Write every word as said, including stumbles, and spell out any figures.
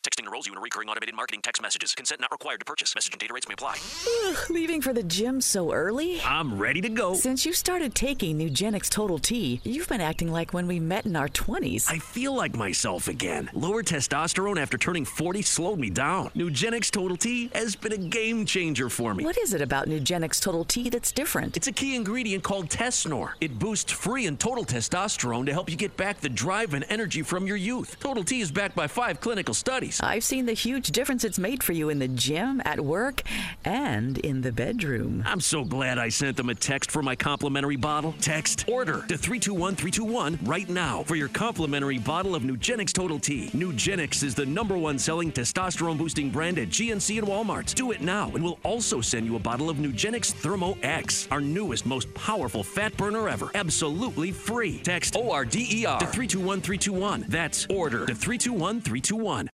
Texting enrolls you in recurring automated marketing text messages. Consent not required to purchase. Message and data rates may apply. Ugh, leaving for the gym so early? I'm ready to go. Since you started taking Nugenix Total T, you've been acting like when we met in our twenties. I feel like myself again. Lower testosterone after turning forty slowed me down. Nugenix Total T has been a game changer for me. What is it about Nugenix Total T that's different? It's a key ingredient called Tesnor. It boosts free and total testosterone to help you get back the drive and energy from your youth. Total T is backed by five clinical studies. I've seen the huge difference it's made for you in the gym, at work, and in the bedroom. I'm so glad I sent them a text for my complimentary bottle. Text ORDER to three two one three two one right now for your complimentary bottle of Nugenix Total T. Nugenix is the number one selling testosterone boosting brand at G N C and Walmart. Do it now, and we'll also send you a bottle of Nugenix Thermo X, our newest, most powerful fat burner ever. Absolutely free. Text O R D E R to three two one three two one. That's ORDER to three two one three two one.